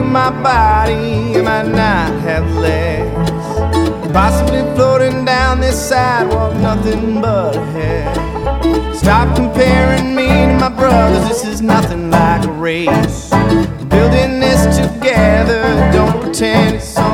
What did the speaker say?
my body might not have legs, possibly floating down this sidewalk, nothing but a head. Stop comparing me to my brothers, this is nothing like a race. Building this together, don't pretend it's